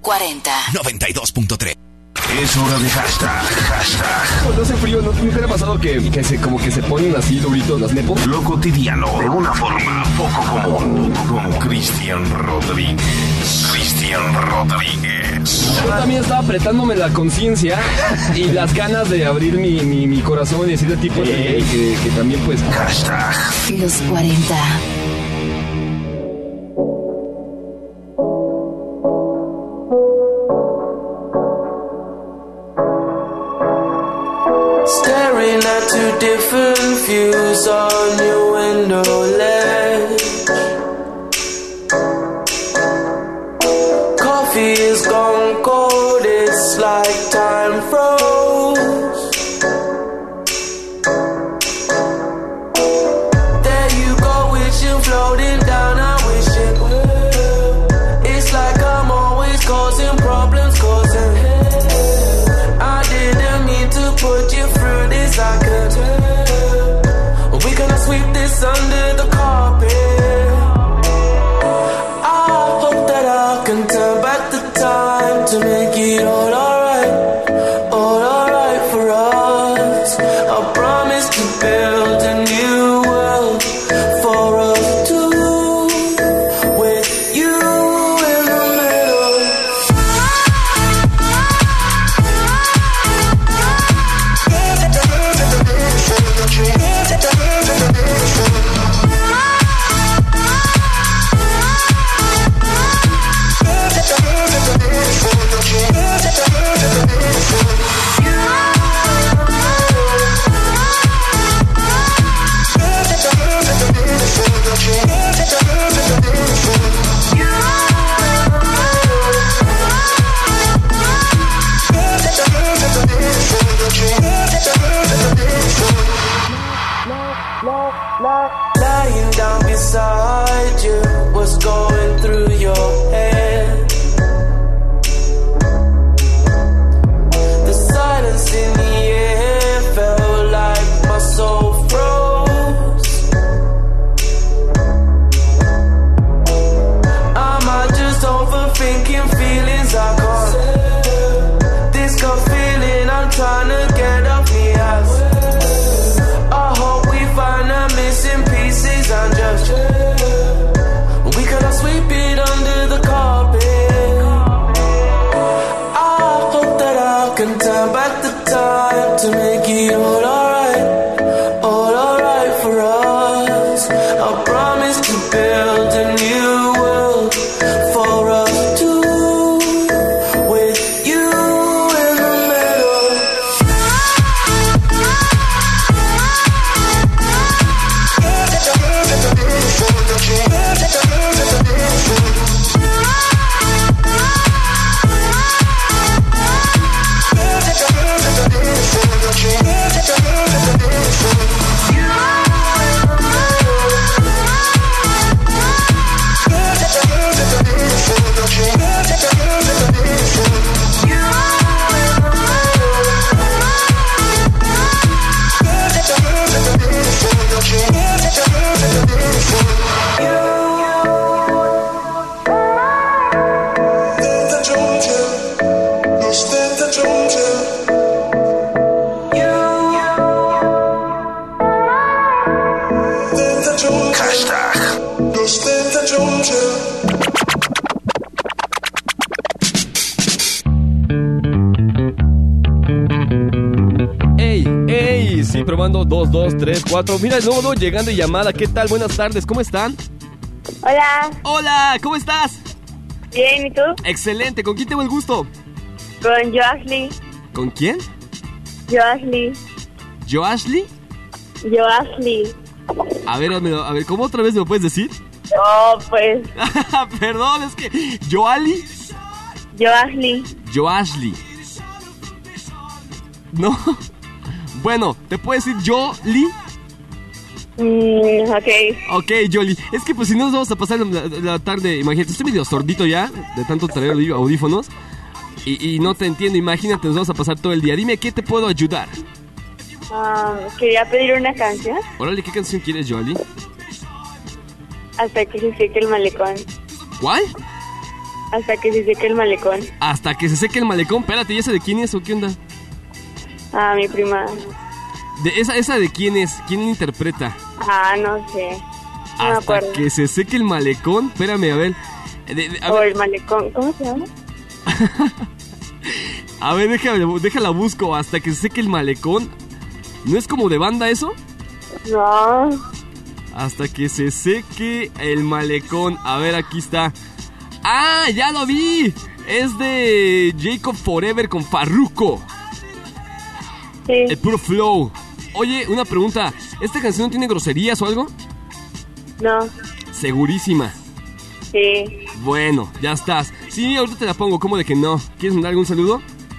40 92.3. Es hora de hashtag. Cuando hace frío, ¿no te ha pasado que se ponen así duritos las nepos? Lo cotidiano de una forma poco común. Con Cristian Rodríguez. Yo también estaba apretándome la conciencia y las ganas de abrir mi corazón y decirle tipo que también pues... Hashtag. Los 40. Staring at two different views on your window ledge. Coffee is gone cold, it's like time froze. There you go, wishing, floating down, I wish it would. It's like I'm always causing problems, causing hell. I didn't mean to put you through this, I could tell. We gonna sweep this under the carpet. I hope that I can turn back the time to make it all alright for us. I promise to build a new world for us two, with you in the middle. Lying down beside you, what's going through your head? The silence in the air felt like my soul froze. Am I just overthinking feelings I can't? This gut feeling I'm trying to get off me ass. I hope we find the missing pieces and just we gonna sweep it under the carpet. I hope that I can turn back the time to make it all alright for us. I promise to build a new world for us two, with you in the middle. Sí, probando 2, 2, 3, 4. Mira, luego llegando y llamada. ¿Qué tal? Buenas tardes, ¿cómo están? Hola. Hola, ¿cómo estás? Bien, ¿y tú? Excelente, ¿con quién tengo el gusto? Con Joashly. ¿Con quién? Joashly. ¿Joashly? Joashly. A ver, ¿cómo otra vez me lo puedes decir? Oh, pues. Perdón, es que... ¿Joali? Joashly. Joashly. No. Bueno, ¿te puedo decir Jolie? Ok, Jolie. Es que pues si no nos vamos a pasar la tarde, imagínate, estoy medio sordito ya, de tanto traer audífonos, y no te entiendo, imagínate, nos vamos a pasar todo el día. Dime, ¿qué te puedo ayudar? Quería pedir una canción. Órale, ¿qué canción quieres, Jolie? Hasta que se seque el malecón. ¿Cuál? Hasta que se seque el malecón. Hasta que se seque el malecón. Espérate, ¿y esa de quién es o qué onda? Mi prima. ¿Esa de quién es? ¿Quién la interpreta? No sé. No me Hasta acuerdo. que se seque el malecón. Espérame, a ver. A O ver, el malecón. ¿Cómo se llama? a ver, déjala busco. Hasta que se seque el malecón. ¿No es como de banda eso? No. Hasta que se seque el malecón. A ver, aquí está. ¡Ah, ya lo vi! Es de Jacob Forever con Farruko. Sí. El puro flow. Oye, una pregunta. ¿Esta canción no tiene groserías o algo? No. Segurísima. Sí. Bueno, ya estás. Sí, ahorita te la pongo. ¿Cómo de que no? ¿Quieres mandar algún saludo?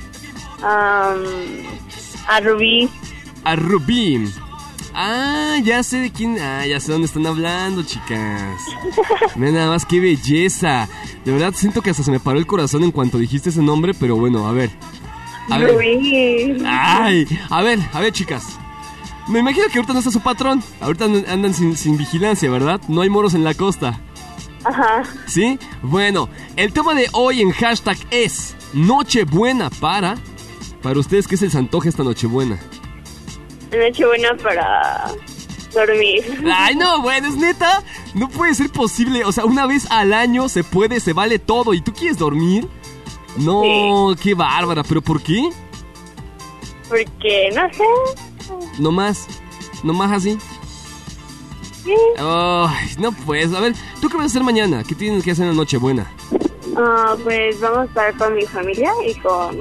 A Rubí. A Rubí. Ah, ya sé de quién. Ah, ya sé dónde están hablando, chicas. Mira nada más, qué belleza. De verdad siento que hasta se me paró el corazón en cuanto dijiste ese nombre, pero bueno, a ver. A ver. Rubí. Ay, a ver, chicas. Me imagino que ahorita no está su patrón. Ahorita andan sin vigilancia, ¿verdad? No hay moros en la costa. Ajá. ¿Sí? Bueno, el tema de hoy en hashtag es Nochebuena para ustedes, ¿qué es el santoje esta Nochebuena? Nochebuena para dormir. Ay, no, bueno, es neta. No puede ser posible. O sea, una vez al año se puede, se vale todo. ¿Y tú quieres dormir? No, Sí. qué bárbara. ¿Pero por qué? Porque, no sé. Nomás así. Sí. Ay, no pues. A ver, ¿tú qué vas a hacer mañana? ¿Qué tienes que hacer en la Nochebuena? Pues vamos a estar con mi familia y con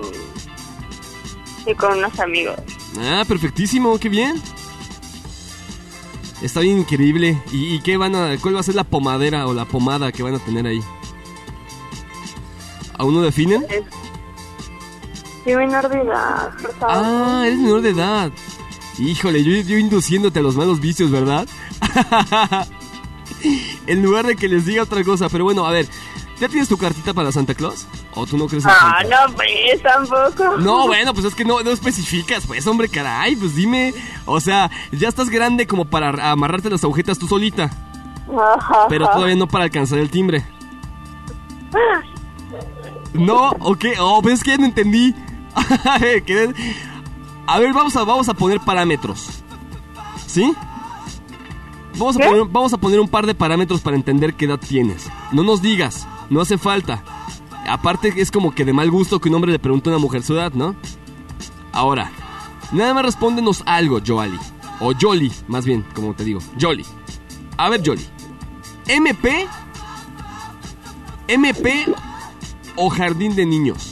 unos amigos. Ah, perfectísimo, qué bien. Está bien increíble. ¿Y qué cuál va a ser la pomadera o la pomada que van a tener ahí? ¿Aún no definen? Sí, menor de edad, por favor. Ah, eres menor de edad. Híjole, yo induciéndote a los malos vicios, ¿verdad? En lugar de que les diga otra cosa. Pero bueno, a ver, ¿ya tienes tu cartita para Santa Claus? ¿O tú no crees en Santa? No, pues tampoco. No, bueno, pues es que no especificas, pues, hombre, caray, pues dime. O sea, ya estás grande como para amarrarte las agujetas tú solita. Ajá. Pero todavía no para alcanzar el timbre. No, ok, pues es que ya no entendí. A ver, vamos a poner parámetros. ¿Sí? Vamos a poner un par de parámetros para entender qué edad tienes. No nos digas, no hace falta. Aparte es como que de mal gusto que un hombre le pregunte a una mujer su edad, ¿no? Ahora, nada más respóndenos algo, Joali. O Jolly, más bien, como te digo, Jolly. A ver, Jolly. ¿MP o jardín de niños?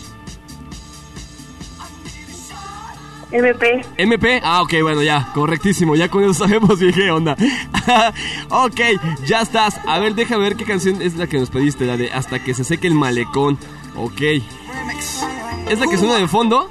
MP, ok, bueno, ya, correctísimo, ya con eso sabemos bien qué onda. Ok, ya estás. A ver, déjame ver qué canción es la que nos pediste, la de Hasta que se seque el malecón. Ok. ¿Es la que suena de fondo?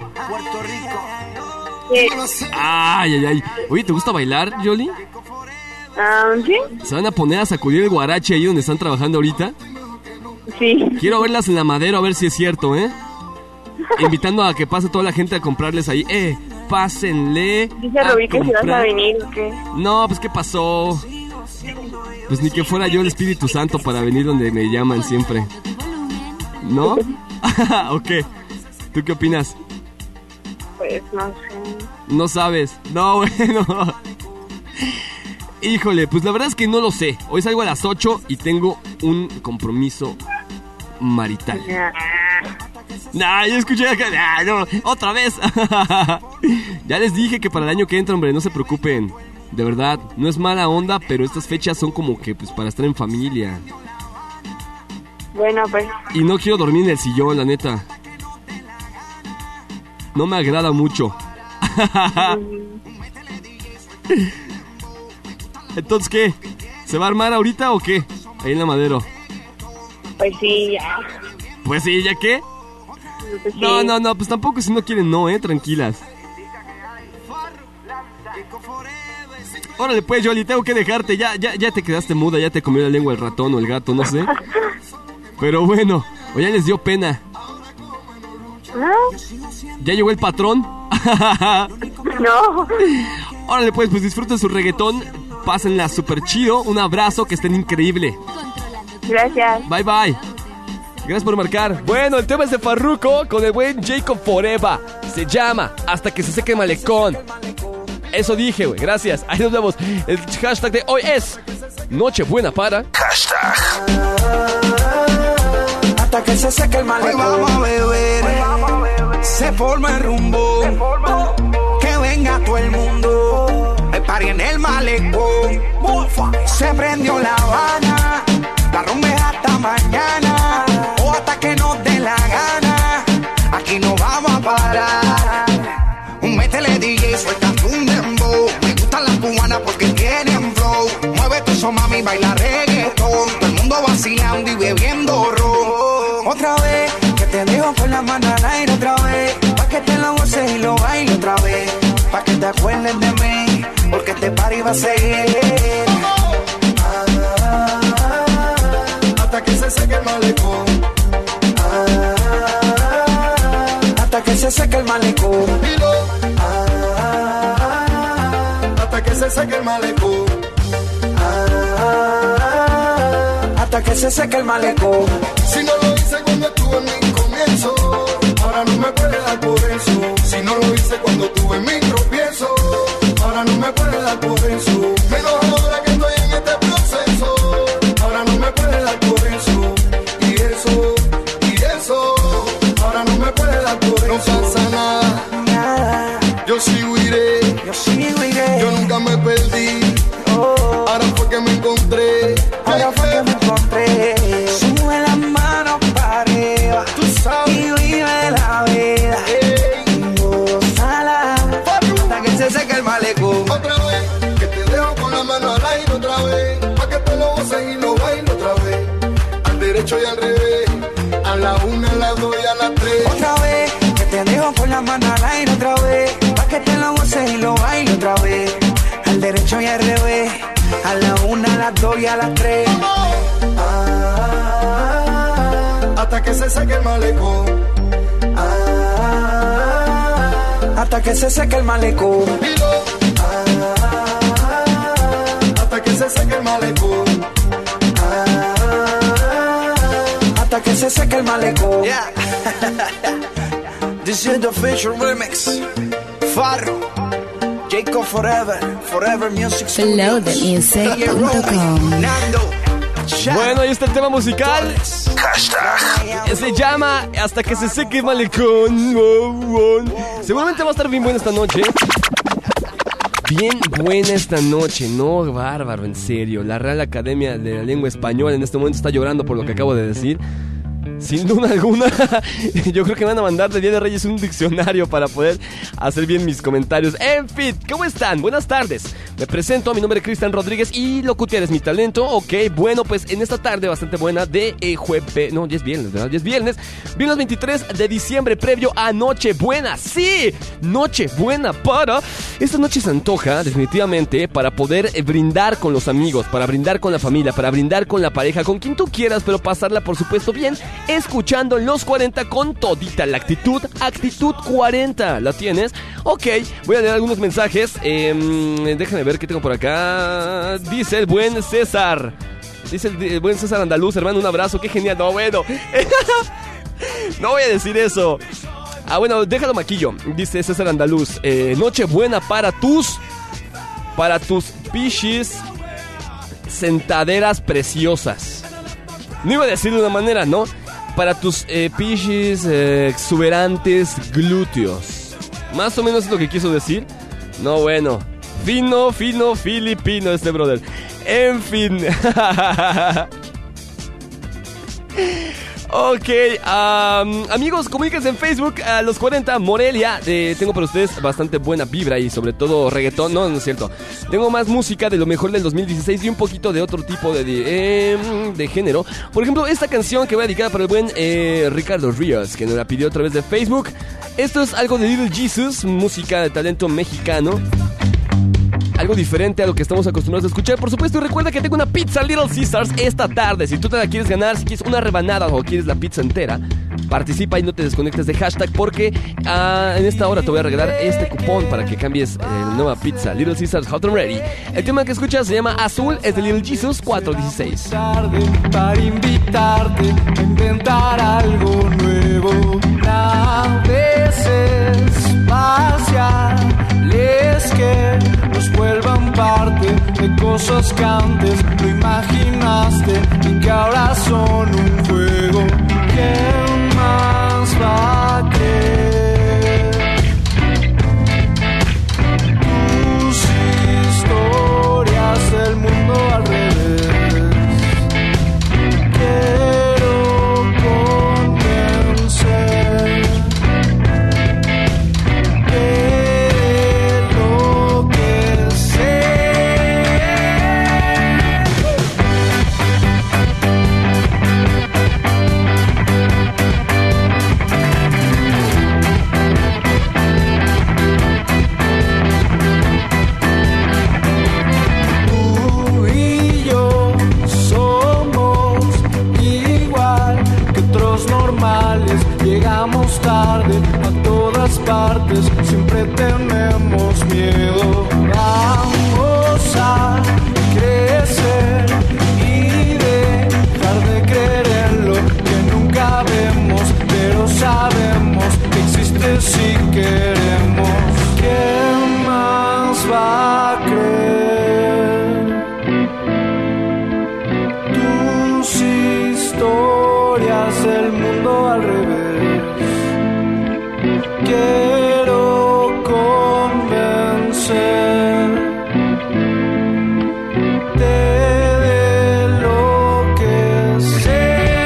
Sí. Ay. Oye, ¿te gusta bailar, Yoli? ¿Sí? ¿Se van a poner a sacudir el guarache ahí donde están trabajando ahorita? Sí. Quiero verlas en la Madero a ver si es cierto, ¿eh? Invitando a que pase toda la gente a comprarles ahí. Pásenle. Dice Rubí que si vas a venir o qué. No, pues ¿qué pasó? Pues ni que fuera yo el Espíritu Santo para venir donde me llaman siempre. ¿No? Ok. ¿Tú qué opinas? Pues no sé. No sabes. No, bueno. Híjole, pues la verdad es que no lo sé. Hoy salgo a las 8 y tengo un compromiso marital. Nah, yo escuché acá. Nah, no, otra vez. Ya les dije que para el año que entra, hombre, no se preocupen. De verdad, no es mala onda, pero estas fechas son como que pues para estar en familia. Bueno, pues. Y no quiero dormir en el sillón, la neta. No me agrada mucho. Entonces, ¿qué? ¿Se va a armar ahorita o qué? Ahí en la Madero. Pues sí, ya. Pues sí, ¿ya qué? Pues sí. No, pues tampoco si no quieren, no, tranquilas. Órale pues, Yoli, tengo que dejarte. Ya te quedaste muda, ya te comió la lengua el ratón o el gato, no sé. Pero bueno, o ya les dio pena. ¿Ya llegó el patrón? No. Órale pues disfruten su reggaetón. Pásenla súper chido. Un abrazo, que estén increíble. Gracias. Bye bye. Gracias por marcar. Bueno, el tema es de Farruko con el buen Jacob Forever. Se llama Hasta que se seque el malecón. Eso dije, güey. Gracias. Ahí nos vemos. El hashtag de hoy es Nochebuena para... Hashtag. Hasta que se seque el malecón. Hoy vamos a beber. Se forma el rumbo. Que venga todo el mundo. El party en el malecón. Se prendió La Habana. La rumba es hasta mañana. O hasta que nos dé la gana. Aquí no vamos a parar. Métele DJ, suelta un dembow. Me gustan las cubanas porque tienen flow. Muévete eso, mami, baila reggaetón. Todo el mundo vacilando y bebiendo ron. Otra vez, que te dejo con la mano al aire otra vez. Pa' que te lo goces y lo bailes otra vez. Pa' que te acuerdes de mí, porque este party va a seguir. Hasta que se seque el malecón. Hasta que se seque el malecón. Hasta que se seque el malecón. Hasta que se seque el malecón. Si no lo hice cuando estuve en mi comienzo, ahora no me puede dar por eso. Si no lo hice cuando tuve mi tropiezo, ahora no me puede dar por eso. Menos ahora que estoy en este proceso, ahora no me puede dar por eso. Y eso, ahora no me puede dar por eso. No pasa nada, yo sigo iré. Yo nunca me perdí. Ahora fue que me encontré. Sube las manos para arriba, tú sabes, y vive la vida. Gózala hasta que se seque el malecón. Otra vez, que te dejo con la mano al aire otra vez. Pa' que te lo goces y lo bailes otra vez. Al derecho y al revés. A la 1, a las 2 y a las 3. Otra vez, que te dejo con la mano al aire otra vez. Pa' que te lo goces y lo bailes otra vez. Al derecho y al revés. A la 1, a las 2 y a las 3. Hasta que se seque el malecón. Hasta que se seque el malecón. Hasta que se seque el malecón. Hasta que se seque el malecón. Yeah. This is the official remix. Farro, Jacob Forever, Forever Music. Flowthemusic.com. Bueno, ahí está el tema musical. Hashtag. Se llama Hasta que se seque el malecón. Seguramente va a estar bien buena esta noche. Bien buena esta noche, no, bárbaro, en serio. La Real Academia de la Lengua Española en este momento está llorando por lo que acabo de decir. Sin duda alguna, yo creo que me van a mandar de Día de Reyes un diccionario para poder hacer bien mis comentarios. En fin, ¿cómo están? Buenas tardes. Me presento, mi nombre es Cristian Rodríguez y locutear es mi talento. Ok, bueno, pues en esta tarde bastante buena de jueves... No, ya es viernes, ¿verdad? Ya es viernes. Viernes 23 de diciembre, previo a Nochebuena. ¡Sí! Nochebuena para... Esta noche se antoja, definitivamente, para poder brindar con los amigos, para brindar con la familia, para brindar con la pareja, con quien tú quieras, pero pasarla, por supuesto, bien, escuchando Los 40 con todita la actitud 40. ¿La tienes? Ok, voy a leer algunos mensajes. Déjame ver qué tengo por acá. Dice el buen César. Dice el buen César Andaluz, hermano, un abrazo, qué genial. No, bueno. No voy a decir eso. Ah, bueno, déjalo maquillo. Dice César Andaluz. Nochebuena para tus pichis sentaderas preciosas. No iba a decir de una manera, ¿no? Para tus pichis exuberantes glúteos. Más o menos es lo que quiso decir. No, bueno. Fino, filipino este brother. En fin. Ok, amigos, comuníquense en Facebook a Los 40 Morelia. Tengo para ustedes bastante buena vibra y sobre todo reggaetón. No es cierto. Tengo más música de lo mejor del 2016 y un poquito de otro tipo de género. Por ejemplo, esta canción que voy a dedicar para el buen Ricardo Ríos, que nos la pidió a través de Facebook. Esto es algo de Little Jesus, música de talento mexicano. Algo diferente a lo que estamos acostumbrados a escuchar. Por supuesto, y recuerda que tengo una pizza Little Caesars esta tarde. Si tú te la quieres ganar, si quieres una rebanada o quieres la pizza entera, Participa y no te desconectes de hashtag porque en esta hora te voy a regalar este cupón para que cambies la nueva pizza Little Caesars Hot and Ready. El tema que escuchas se llama Azul, es de Little Jesus 416. Para invitarte a inventar algo nuevo, naves espaciales que nos vuelvan parte de cosas que antes no imaginaste y que ahora son un juego. ¿Quién más va a creer? Tus historias del mundo al revés. Llegamos tarde a todas partes, siempre tenemos miedo. Vamos a crecer y dejar de creer en lo que nunca vemos, pero sabemos que existe si queremos. ¿Quién más va a creer? Tus historias del mundo al revés. Quiero convencerte de lo que sé.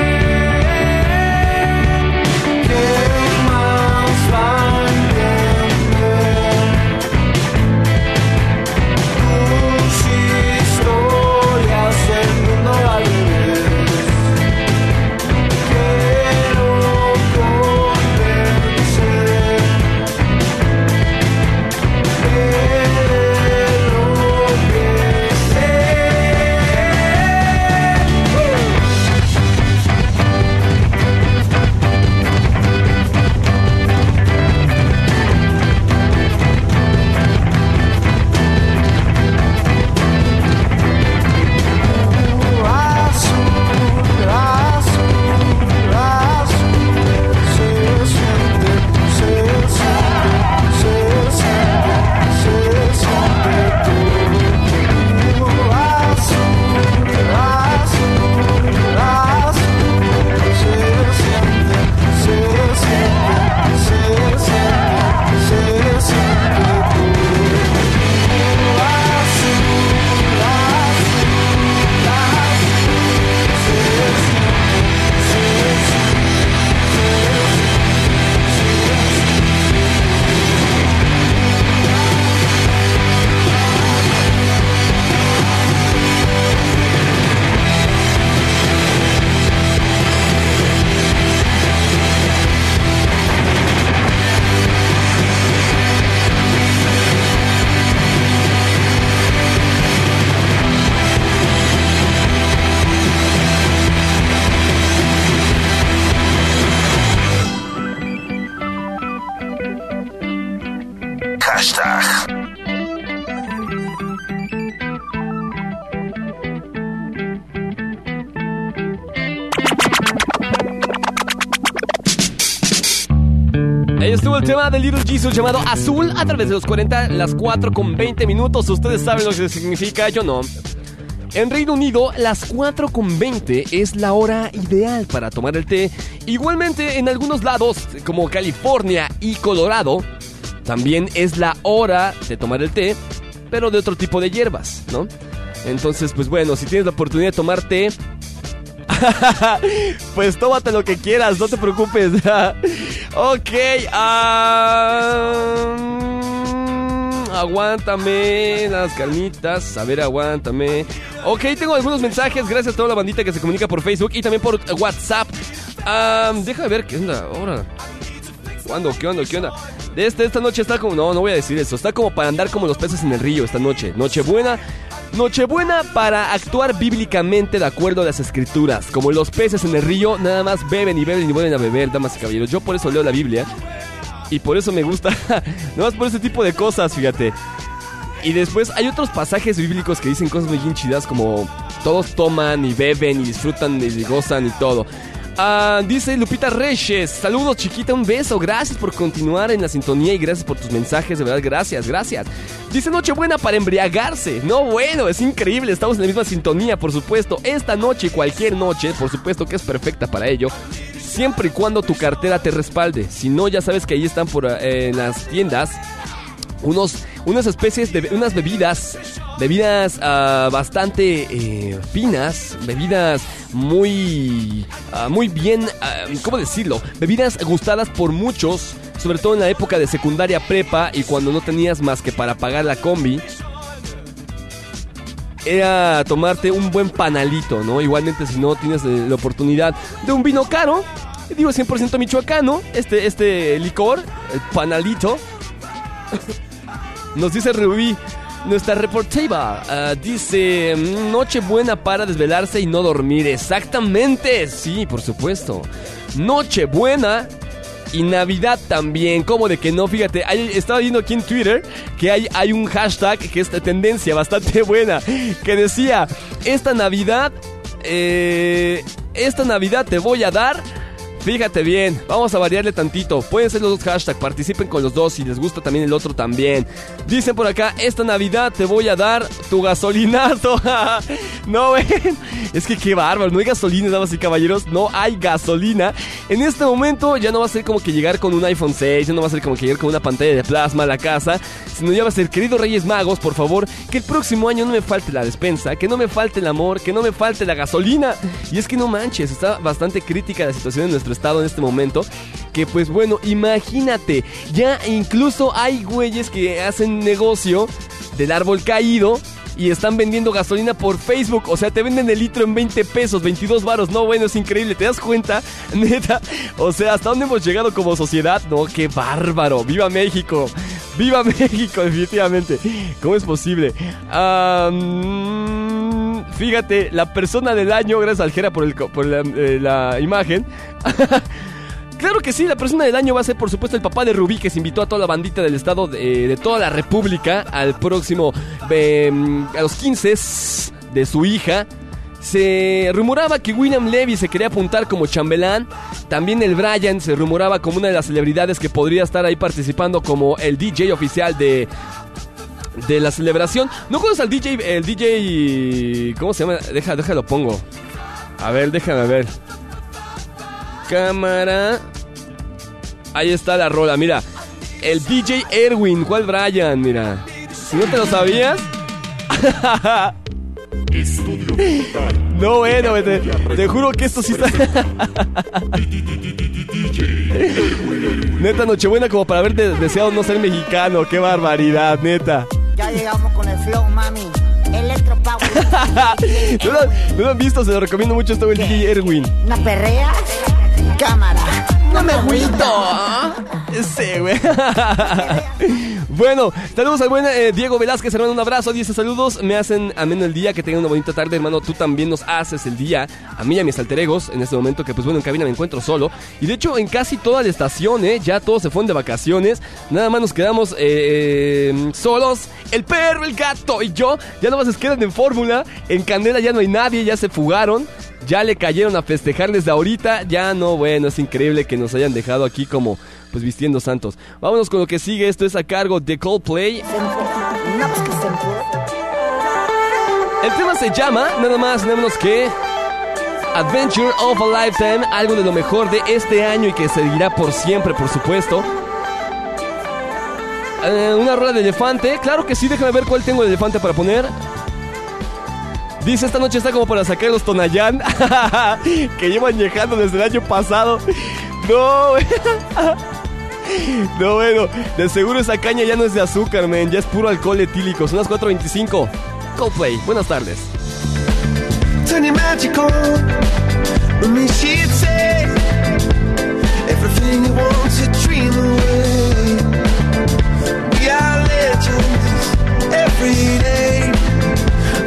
¿Qué más va a entender? Tus historias del mundo al revés. Ahí estuvo el tema de Little Jesus llamado Azul a través de los 40, las 4:20. Ustedes saben lo que significa, yo no. En Reino Unido, las 4:20 es la hora ideal para tomar el té. Igualmente, en algunos lados, como California y Colorado, también es la hora de tomar el té, pero de otro tipo de hierbas, ¿no? Entonces, pues bueno, si tienes la oportunidad de tomar té, pues tómate lo que quieras, no te preocupes. Ok, aguántame las carnitas. A ver, aguántame. Ok, tengo algunos mensajes. Gracias a toda la bandita que se comunica por Facebook y también por WhatsApp. Déjame ver qué onda ahora. ¿Cuándo? ¿Qué onda? ¿Qué onda? Esta noche está como... No voy a decir eso. Está como para andar como los peces en el río esta noche. Nochebuena. Nochebuena para actuar bíblicamente de acuerdo a las escrituras. Como los peces en el río, nada más beben y beben y vuelven a beber, damas y caballeros. Yo por eso leo la Biblia. Y por eso me gusta, nada más por ese tipo de cosas, fíjate. Y después hay otros pasajes bíblicos que dicen cosas muy bien chidas, como todos toman y beben y disfrutan y gozan y todo. Dice Lupita Reyes, saludos chiquita, un beso, gracias por continuar en la sintonía y gracias por tus mensajes, de verdad, gracias. Dice Nochebuena para embriagarse. No, bueno, es increíble, estamos en la misma sintonía, por supuesto. Esta noche y cualquier noche, por supuesto que es perfecta para ello, siempre y cuando tu cartera te respalde. Si no, ya sabes que ahí están en las tiendas unas especies de unas bebidas bastante finas, bebidas muy bien, ¿cómo decirlo? Bebidas gustadas por muchos, sobre todo en la época de secundaria, prepa, y cuando no tenías más que para pagar la combi, era tomarte un buen panalito, ¿no? Igualmente, si no tienes la oportunidad de un vino caro, digo 100% michoacano, este licor, el panalito. Nos dice Rubí, nuestra reportera, dice, Nochebuena para desvelarse y no dormir. Exactamente, sí, por supuesto. Nochebuena y Navidad también, ¿cómo de que no? Fíjate, estaba viendo aquí en Twitter que hay un hashtag que es de tendencia bastante buena, que decía, esta Navidad te voy a dar. Fíjate bien, vamos a variarle tantito. Pueden ser los dos hashtags, participen con los dos. Si les gusta también el otro también. Dicen por acá, esta Navidad te voy a dar tu gasolinazo. No ven, es que qué bárbaro, no hay gasolina, damas y caballeros. No hay gasolina. En este momento ya no va a ser como que llegar con un iPhone 6, ya no va a ser como que llegar con una pantalla de plasma a la casa, sino ya va a ser, queridos Reyes Magos, por favor, que el próximo año no me falte la despensa, que no me falte el amor, que no me falte la gasolina. Y es que no manches, está bastante crítica la situación en nuestro estado en este momento, que pues bueno, imagínate, ya incluso hay güeyes que hacen negocio del árbol caído y están vendiendo gasolina por Facebook. O sea, te venden el litro en 20 pesos, 22 varos. No, bueno, es increíble, ¿te das cuenta? Neta, o sea, ¿hasta dónde hemos llegado como sociedad? No, qué bárbaro. ¡Viva México! ¡Viva México, definitivamente! ¿Cómo es posible? Fíjate, la persona del año, gracias al Jera por la imagen. Claro que sí, la persona del año va a ser, por supuesto, el papá de Rubí, que se invitó a toda la bandita del estado de toda la república al próximo, a los 15 de su hija. Se rumoraba que William Levy se quería apuntar como chambelán. También el Brian se rumoraba como una de las celebridades que podría estar ahí participando como el DJ oficial de la celebración. ¿No conoces al DJ? El DJ... ¿Cómo se llama? Déjalo pongo. A ver, déjame ver. Cámara. Ahí está la rola, mira. El DJ Erwin, ¿cuál Brian? Mira. Si no te lo sabías. No, bueno, te juro que esto sí está. Neta, Nochebuena como para haber deseado no ser mexicano. Qué barbaridad, neta. Ya llegamos con el flow, mami. Electro Power. ¿No lo han visto? Se lo recomiendo mucho esto el DJ Erwin. ¿Una perrea? Cámara. No me agüito. Sí, güey. Bueno, saludos al buen Diego Velázquez, hermano, un abrazo. Dice saludos, me hacen ameno el día, que tengan una bonita tarde, hermano. Tú también nos haces el día, a mí y a mis alter egos, en este momento que pues bueno, en cabina me encuentro solo. Y de hecho en casi toda la estación, ya todos se fueron de vacaciones. Nada más nos quedamos solos, el perro, el gato y yo. Ya nomás se quedan en fórmula. En Candela ya no hay nadie, ya se fugaron. Ya le cayeron a festejar desde ahorita. Ya no, bueno, es increíble que nos hayan dejado aquí como pues vistiendo santos. Vámonos con lo que sigue. Esto es a cargo de Coldplay. El tema se llama nada más, nada menos que Adventure of a Lifetime. Algo de lo mejor de este año y que seguirá por siempre, por supuesto. Una rola de elefante. Claro que sí, déjame ver cuál tengo de elefante para poner. Dice, esta noche está como para sacar los Tonayán que llevan añejando desde el año pasado. No, no, bueno, de seguro esa caña ya no es de azúcar, man. Ya es puro alcohol etílico. Son las 4:25. Coldplay, buenas tardes. Turning magical, with me she'd say everything you want to dream away. We are legends every day.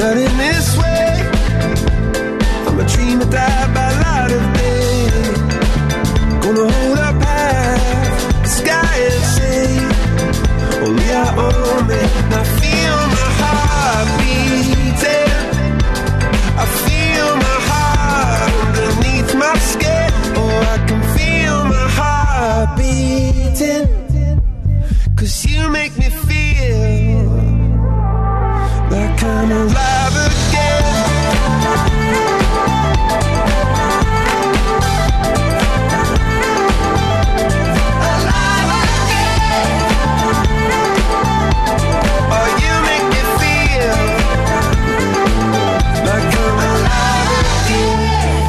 Not in this way. I'm a dream that died by light of day. Gonna hold up half the sky and say, only I own it. And I feel my heart beating. I feel my heart underneath my skin. Oh, I can feel my heart beating. 'Cause you make me feel like I'm alive again. Alive again. Oh, you make me feel like I'm alive again.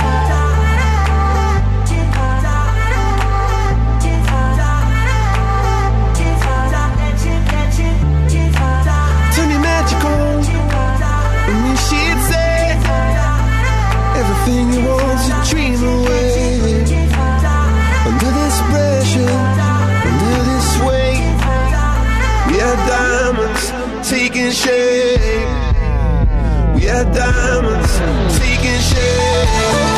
Turn your magic on. And then she'd say, everything you want to dream away. Under this pressure, under this weight, we are diamonds taking shape. We are diamonds taking shape.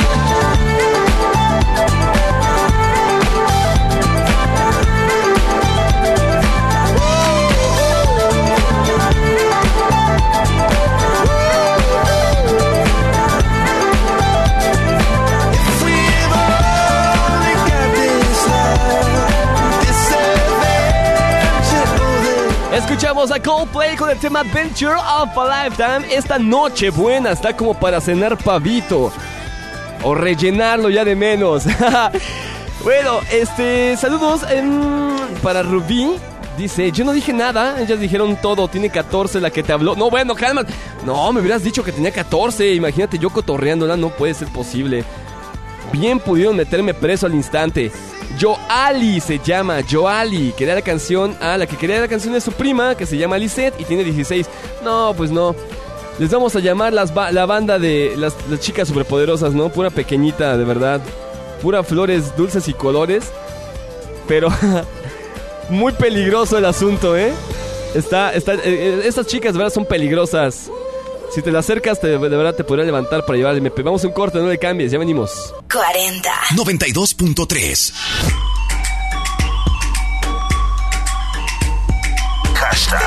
Escuchamos a Coldplay con el tema Adventure of a Lifetime. Esta noche buena está como para cenar pavito o rellenarlo ya de menos. Bueno, saludos para Rubí. Dice, yo no dije nada, ellas dijeron todo, tiene 14 la que te habló. No, bueno, calma. No, me hubieras dicho que tenía 14. Imagínate yo cotorreándola, no puede ser posible. Bien pudieron meterme preso al instante. Joali se llama, Joali. Quería la canción, la que quería la canción es su prima, que se llama Lisette y tiene 16. No, pues no. Les vamos a llamar la banda de las chicas superpoderosas, ¿no? Pura pequeñita, de verdad. Pura flores dulces y colores. Pero muy peligroso el asunto, ¿eh? Estas chicas, de verdad, son peligrosas. Si te la acercas, de verdad te podría levantar para llevarle. Vamos a un corte, no le cambies, ya venimos. 40 92.3 Hashtag.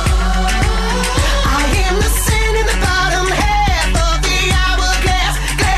I am the sin in the bottom half of the hourglass.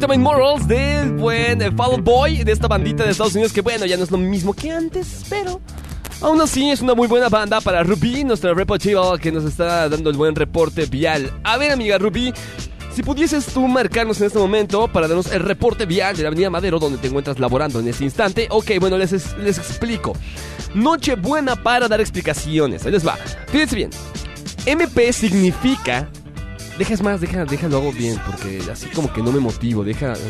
Jermaine Morals del buen Fall Out Boy, de esta bandita de Estados Unidos que bueno, ya no es lo mismo que antes, pero aún así es una muy buena banda para Ruby, nuestra reportera que nos está dando el buen reporte vial. A ver, amiga Ruby, si pudieses tú marcarnos en este momento para darnos el reporte vial de la avenida Madero donde te encuentras laborando en este instante. Ok, bueno, les explico. Noche buena para dar explicaciones. Ahí les va. Fíjense bien. MP significa... Déjalo hago bien, porque así como que no me motivo.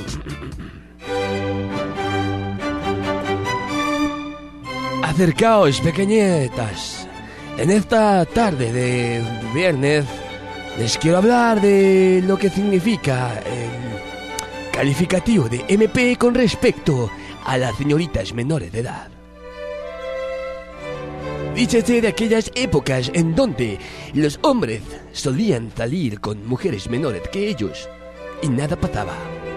Acercaos, pequeñetas. En esta tarde de viernes les quiero hablar de lo que significa el calificativo de MP con respecto a las señoritas menores de edad. Díchese de aquellas épocas en donde los hombres solían salir con mujeres menores que ellos y nada pasaba.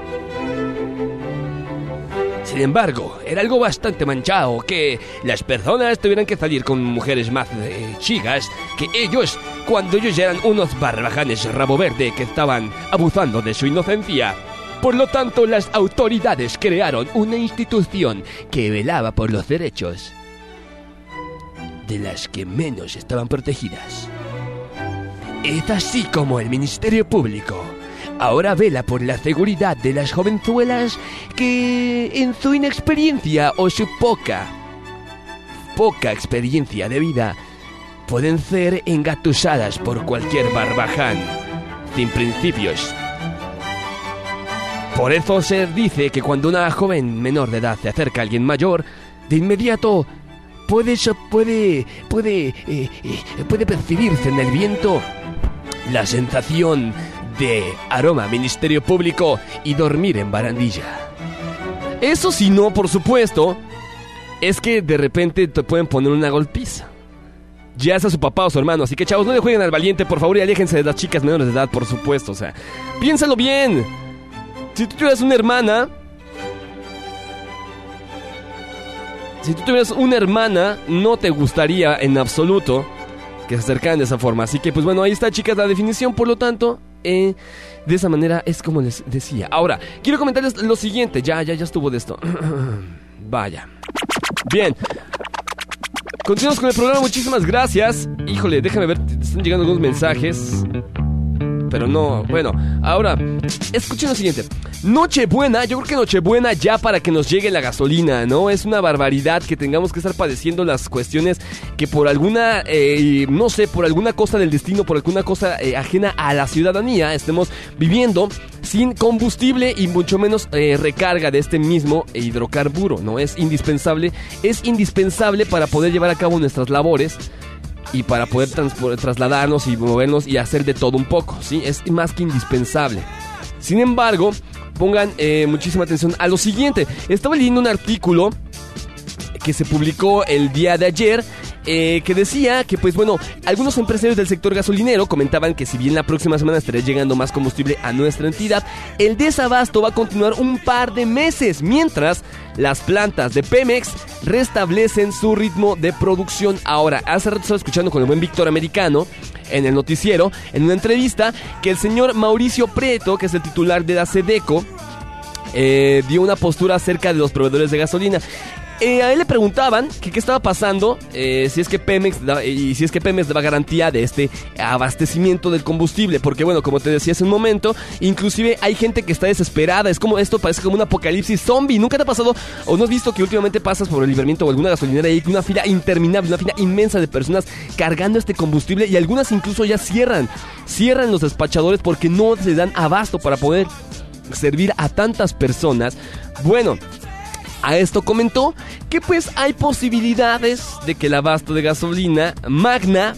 Sin embargo, era algo bastante manchado que las personas tuvieran que salir con mujeres más chicas que ellos, cuando ellos ya eran unos barbajanes rabo verde que estaban abusando de su inocencia. Por lo tanto, las autoridades crearon una institución que velaba por los derechos de las que menos estaban protegidas. Es así como el Ministerio Público ahora vela por la seguridad de las jovenzuelas que en su inexperiencia o su poca experiencia de vida pueden ser engatusadas por cualquier barbaján sin principios. Por eso se dice que cuando una joven menor de edad se acerca a alguien mayor, de inmediato puede percibirse en el viento la sensación de aroma Ministerio Público y dormir en barandilla. Eso si no, por supuesto, es que de repente te pueden poner una golpiza, ya sea su papá o su hermano. Así que chavos, no le jueguen al valiente, por favor, y aléjense de las chicas menores de edad, por supuesto. O sea, piénsalo bien. Si tú tuvieras una hermana, no te gustaría en absoluto que se acercaran de esa forma. Así que pues bueno, ahí está, chicas, la definición. Por lo tanto, de esa manera es como les decía. Ahora, quiero comentarles lo siguiente. Ya estuvo de esto. Vaya. Bien, continuamos con el programa, muchísimas gracias. Híjole, déjame ver, están llegando algunos mensajes, pero no, bueno, ahora, escuchen lo siguiente. Nochebuena, yo creo que Nochebuena ya para que nos llegue la gasolina, ¿no? Es una barbaridad que tengamos que estar padeciendo las cuestiones que por alguna, no sé, por alguna cosa del destino, por alguna cosa ajena a la ciudadanía, estemos viviendo sin combustible y mucho menos recarga de este mismo hidrocarburo, ¿no? Es indispensable para poder llevar a cabo nuestras labores y para poder trasladarnos y movernos y hacer de todo un poco, ¿sí? Es más que indispensable. Sin embargo, pongan muchísima atención a lo siguiente. Estaba leyendo un artículo que se publicó el día de ayer, que decía que, pues bueno, algunos empresarios del sector gasolinero comentaban que si bien la próxima semana estaría llegando más combustible a nuestra entidad, el desabasto va a continuar un par de meses, mientras las plantas de Pemex restablecen su ritmo de producción. Ahora, hace rato estaba escuchando con el buen Víctor Americano en el noticiero, en una entrevista, que el señor Mauricio Prieto, que es el titular de la SEDECO, dio una postura acerca de los proveedores de gasolina. A él le preguntaban que qué estaba pasando, si es que Pemex daba garantía de este abastecimiento del combustible, porque bueno, como te decía hace un momento, inclusive hay gente que está desesperada. Es como, esto parece como un apocalipsis zombie. ¿Nunca te ha pasado o no has visto que últimamente pasas por el Libramiento o alguna gasolinera y hay una fila interminable, una fila inmensa de personas cargando este combustible, y algunas incluso ya cierran los despachadores porque no se dan abasto para poder servir a tantas personas? Bueno, a esto comentó que pues hay posibilidades de que el abasto de gasolina Magna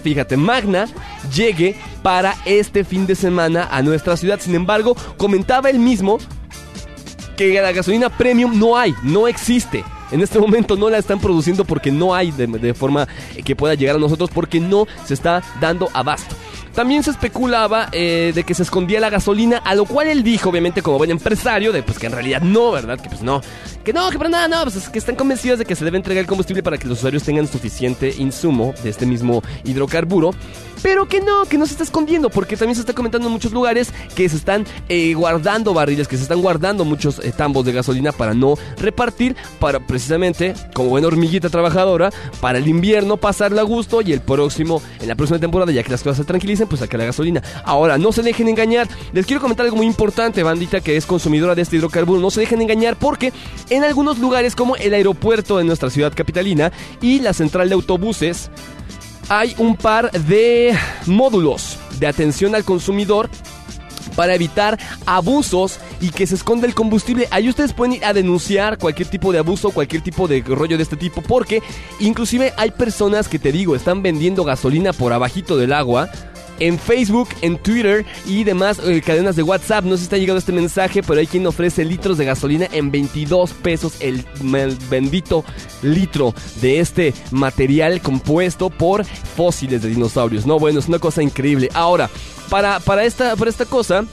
llegue para este fin de semana a nuestra ciudad. Sin embargo, comentaba él mismo que la gasolina premium no existe. En este momento no la están produciendo porque no hay de forma que pueda llegar a nosotros, porque no se está dando abasto. también se especulaba de que se escondía la gasolina, a lo cual él dijo, obviamente como buen empresario, de pues que en realidad no, ¿verdad? Que pues no, que para nada, no, pues es que están convencidos de que se debe entregar el combustible para que los usuarios tengan suficiente insumo de este mismo hidrocarburo, pero que no se está escondiendo, porque también se está comentando en muchos lugares que se están guardando barriles, que se están guardando muchos tambos de gasolina para no repartir, para precisamente, como buena hormiguita trabajadora, para el invierno pasarla a gusto y en la próxima temporada, ya que las cosas se tranquilicen, pues sacar la gasolina. Ahora, no se dejen engañar, les quiero comentar algo muy importante, bandita que es consumidora de este hidrocarburo, no se dejen engañar porque en algunos lugares como el aeropuerto de nuestra ciudad capitalina y la central de autobuses, hay un par de módulos de atención al consumidor para evitar abusos y que se esconda el combustible. Ahí ustedes pueden ir a denunciar cualquier tipo de abuso, cualquier tipo de rollo de este tipo, porque inclusive hay personas que, te digo, están vendiendo gasolina por abajito del agua en Facebook, en Twitter y demás cadenas de WhatsApp. No sé si te ha llegado este mensaje, pero hay quien ofrece litros de gasolina en 22 pesos el bendito litro de este material compuesto por fósiles de dinosaurios. No, bueno, es una cosa increíble. Ahora, para esta cosa,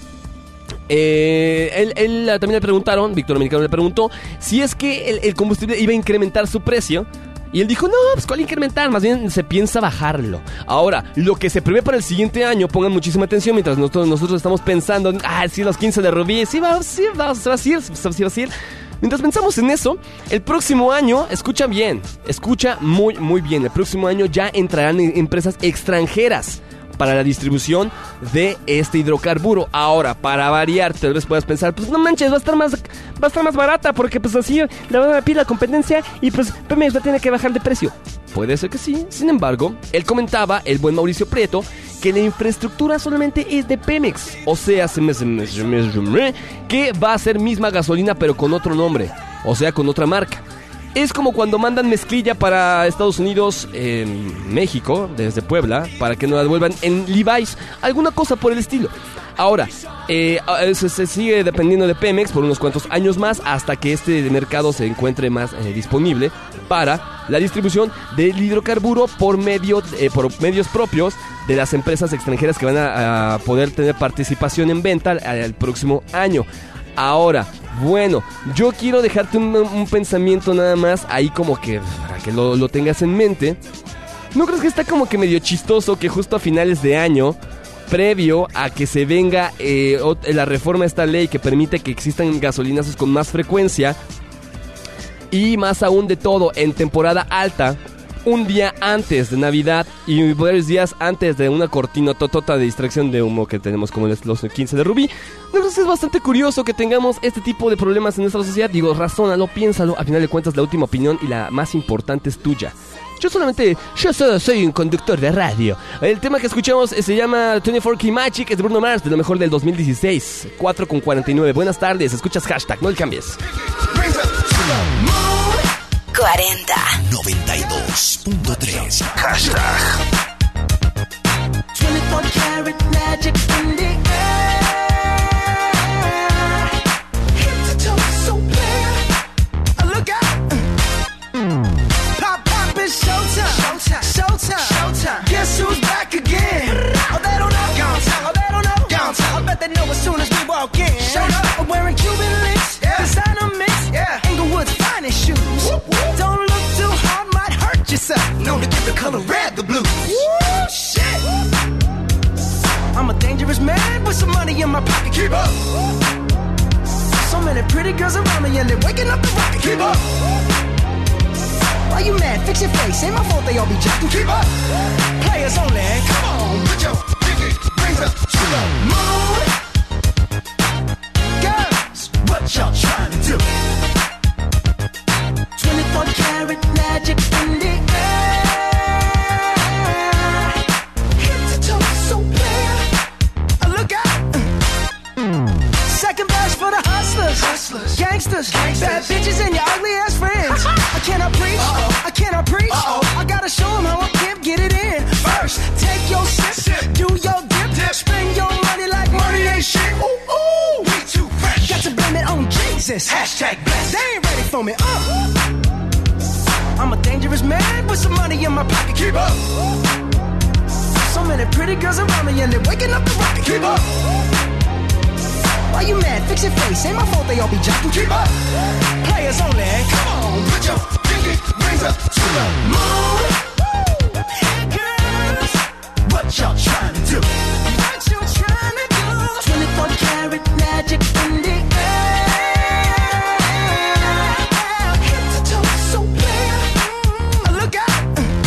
él también le preguntaron, Víctor Americano le preguntó si es que el combustible iba a incrementar su precio. Y él dijo, no, pues ¿cuál incrementar? Más bien se piensa bajarlo. Ahora, lo que se prevé para el siguiente año, pongan muchísima atención mientras nosotros estamos pensando, sí, los 15 de Rubí, sí, va a ir. Mientras pensamos en eso, el próximo año, escucha bien, escucha muy, muy bien, el próximo año ya entrarán empresas extranjeras para la distribución de este hidrocarburo. Ahora, para variar, tal vez puedas pensar, pues no manches, va a estar más barata, porque pues así le van a pedir la competencia y pues Pemex va a tener que bajar de precio. Puede ser que sí. Sin embargo, él comentaba, el buen Mauricio Prieto, que la infraestructura solamente es de Pemex. O sea, que va a ser misma gasolina pero con otro nombre, o sea, con otra marca. Es como cuando mandan mezclilla para Estados Unidos, México, desde Puebla, para que nos la devuelvan en Levi's, alguna cosa por el estilo. Ahora, se sigue dependiendo de Pemex por unos cuantos años más hasta que este mercado se encuentre más disponible para la distribución del hidrocarburo por medios propios de las empresas extranjeras que van a poder tener participación en venta el próximo año. Ahora, bueno, yo quiero dejarte un pensamiento nada más ahí como que para que lo tengas en mente. ¿No crees que está como que medio chistoso que justo a finales de año, previo a que se venga la reforma a esta ley que permite que existan gasolinazos con más frecuencia y más aún de todo en temporada alta, un día antes de Navidad y varios días antes de una cortina totota de distracción de humo que tenemos como los 15 de Rubí? Entonces es bastante curioso que tengamos este tipo de problemas en nuestra sociedad. Digo, razónalo, piénsalo, a final de cuentas la última opinión y la más importante es tuya. Yo solo soy un conductor de radio. El tema que escuchamos se llama 24 Key Magic, es de Bruno Mars, de lo mejor del 2016, 4:49. Buenas tardes, escuchas Hashtag, no le cambies. 40 92.3 Hashtag 24 karat magic in the air. Head to toe so clear. Look out. Pop it's showtime. Guess who's back again? Oh, they don't know. I bet they know as soon as we walk in. Showed up. I'm wearing Cuban links, designer mix, Inglewood's finest shoes. Don't look too hard, might hurt yourself. Known to give the color red the blues. Woo, shit. I'm a dangerous man with some money in my pocket. Keep up. So many pretty girls around me and they're waking up the rocket. Keep up. Why you mad? Fix your face. Ain't my fault they all be jacking. Keep up. Players only. Come on, put your pinky rings up to the moon. Girls, what y'all trying to do? 24 karat magic in the air. Head to toe so clear. Look out. Second verse for the hustlers. Gangsters. Bad bitches and your ugly ass friends. I cannot preach. I gotta show them how I can get it in. First, take your sip. Do your dip. Spend your money like money ain't shit. Ooh, we too fresh. Got to blame it on Jesus. Hashtag blessed. They ain't ready for me. I'm a dangerous man with some money in my pocket. Keep up. So So many pretty girls around me and they're waking up the rocket. Keep up. Why you mad? Fix your face. Ain't my fault they all be jocking. Keep up. Players only. Come on, put your pinky rings up to the moon. Hey girls, what y'all trying to do? What you trying to do? 24 karat magic in the air. Head to toe, so clear. Look out.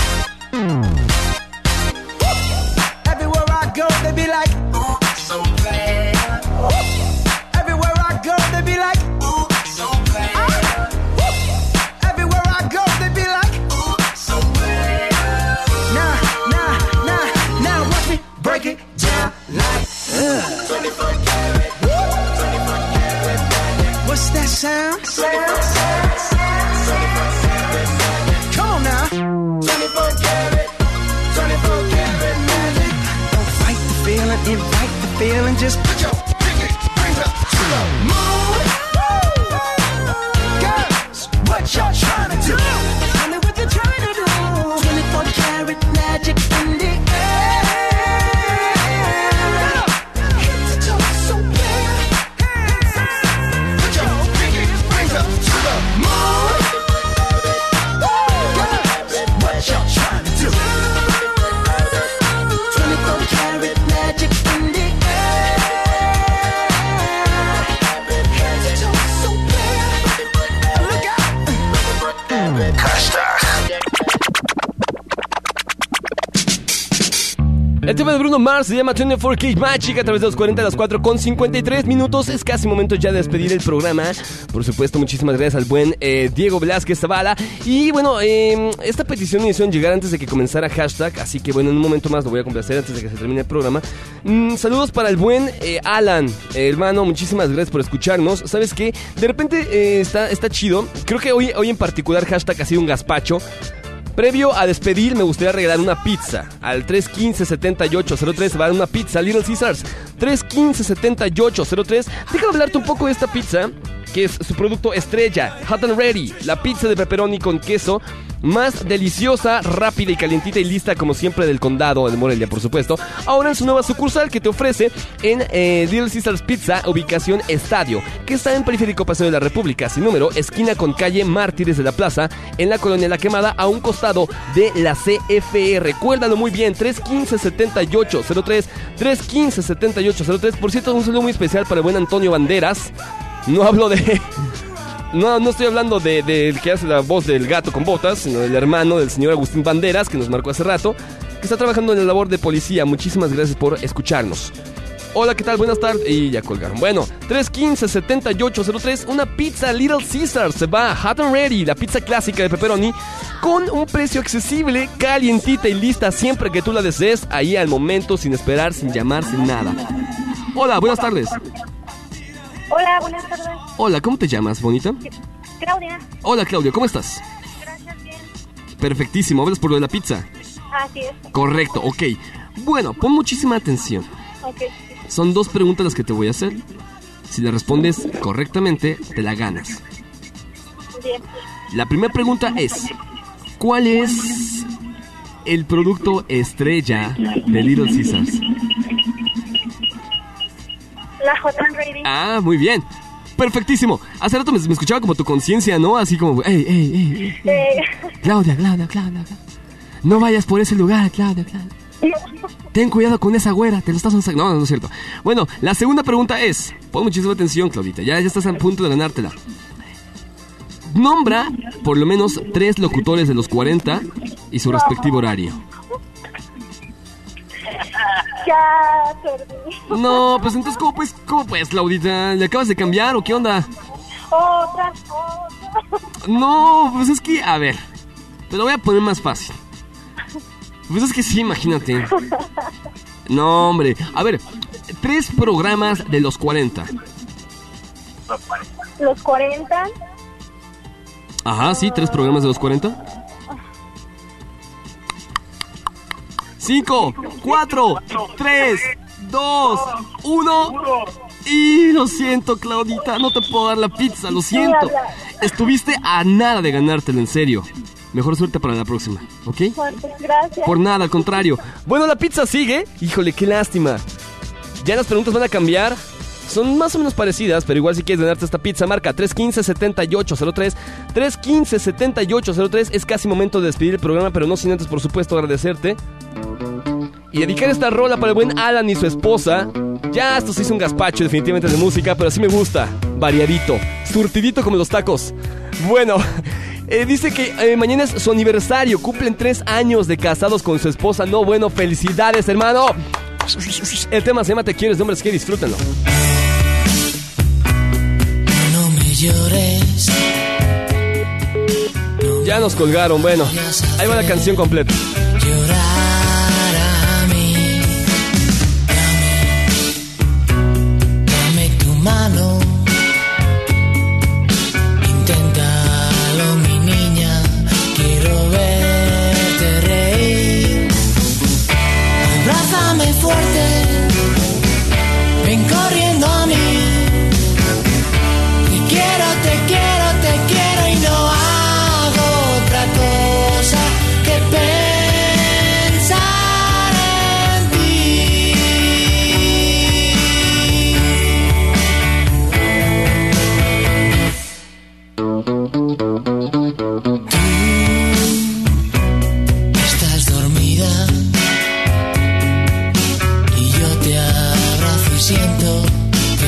Everywhere I go, they be like, ooh, so bad. Everywhere I go, they be like, ooh, so bad. Everywhere I go, they be like, ooh, so bad. Now, watch me break it down like 24 karat, 24 karat magic. What's that sound? 24 karat, come on now. 24 karat, 24 karat magic. Don't fight the feeling, invite the feeling. Just put your pinky rings up to the moon. Girls, what y'all trying to do? Tell me what you're trying to do. 24 karat magic in the air. Head to toe, so clear. Put your pinky rings up to the moon. Girls, what y'all trying to do? 24 karat magic in the air. Head to toe, so clear. Look out. Hashtag. El tema de Bruno Mars se llama 24 Karat Magic a través de los 40 a las 4:53. Es casi momento ya de despedir el programa. Por supuesto, muchísimas gracias al buen Diego Velázquez Zavala. Y bueno, esta petición me hicieron llegar antes de que comenzara hashtag. Así que bueno, en un momento más lo voy a complacer antes de que se termine el programa. Saludos para el buen Alan, hermano, muchísimas gracias por escucharnos. ¿Sabes qué? De repente está chido. Creo que hoy en particular hashtag ha sido un gazpacho. Previo a despedir, me gustaría regalar una pizza. Al 315-7803 va a dar una pizza Little Caesars. 315-7803. Déjame hablarte un poco de esta pizza, que es su producto estrella, Hot and Ready. La pizza de pepperoni con queso, más deliciosa, rápida y calientita y lista como siempre del condado de Morelia, por supuesto. Ahora en su nueva sucursal que te ofrece en Little Caesars Pizza, ubicación Estadio, que está en Periférico Paseo de la República, sin número, esquina con calle Mártires de la Plaza, en la colonia La Quemada, a un costado de la CFE. Recuérdalo muy bien, 315-7803, 315-7803. Por cierto, un saludo muy especial para el buen Antonio Banderas. No hablo de... No estoy hablando del que hace la voz del gato con botas, sino del hermano del señor Agustín Banderas, que nos marcó hace rato, que está trabajando en la labor de policía. Muchísimas gracias por escucharnos. Hola, ¿qué tal? Buenas tardes. Y ya colgaron. Bueno, 315-7803, una pizza Little Caesars. Se va Hot and Ready, la pizza clásica de pepperoni, con un precio accesible, calientita y lista siempre que tú la desees, ahí al momento, sin esperar, sin llamar, sin nada. Hola, buenas tardes. Hola, buenas tardes. Hola, ¿cómo te llamas, bonita? Claudia. Hola, Claudia, ¿cómo estás? Gracias, bien. Perfectísimo, ¿hablas por lo de la pizza? Así es. Correcto, ok. Bueno, pon muchísima atención. Ok. Son 2 preguntas las que te voy a hacer. Si la respondes correctamente, te la ganas. Bien. La primera pregunta es: ¿cuál es el producto estrella de Little Caesars? La Hot and Ready. Ah, muy bien. Perfectísimo. Hace rato me escuchaba como tu conciencia, ¿no? Así como, ey. Claudia. No vayas por ese lugar, Claudia. Ten cuidado con esa güera, te lo estás... No es cierto. Bueno, la segunda pregunta es... Pon muchísima atención, Claudita, ya estás a punto de ganártela. Nombra por lo menos 3 locutores de los 40 y su respectivo horario. Ya perdí. No, pues entonces, ¿cómo pues, Claudita? ¿Le acabas de cambiar o qué onda? Otra. No, pues es que, a ver, te lo voy a poner más fácil. Pues es que sí, imagínate. No, hombre. A ver, 3 programas de los 40. Los 40. Ajá, sí, 3 programas de los 40. 5, 4, 3, 2, 1. Y lo siento, Claudita, no te puedo dar la pizza, lo siento. Estuviste a nada de ganártelo, en serio. Mejor suerte para la próxima, ¿ok? Gracias. Por nada, al contrario. Bueno, la pizza sigue. Híjole, qué lástima. Ya las preguntas van a cambiar. Son más o menos parecidas, pero igual si quieres ganarte esta pizza, marca 315-7803. 315-7803. Es casi momento de despedir el programa, pero no sin antes, por supuesto, agradecerte. Y dedicar esta rola para el buen Alan y su esposa. Ya esto se hizo un gazpacho definitivamente de música, pero así me gusta. Variadito, surtidito como los tacos. Bueno, dice que mañana es su aniversario. Cumplen 3 años de casados con su esposa. No, bueno, felicidades, hermano. El tema se llama Te Quieres de Hombres G, disfrútenlo. No me llores. Ya nos colgaron, bueno. Ahí va la canción completa. Llorar a mí. Dame tu mano. Inténtalo, mi niña. Quiero verte reír. Abrázame fuerte. Ven corriendo a mí. Te quiero, te quiero, te quiero y no hago otra cosa que pensar en ti. Tú estás dormida y yo te abrazo y siento que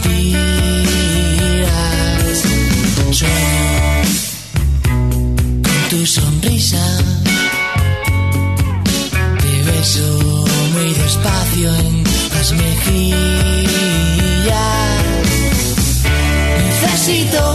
respiras. Sueño con tu sonrisa, te beso muy despacio en las mejillas. Necesito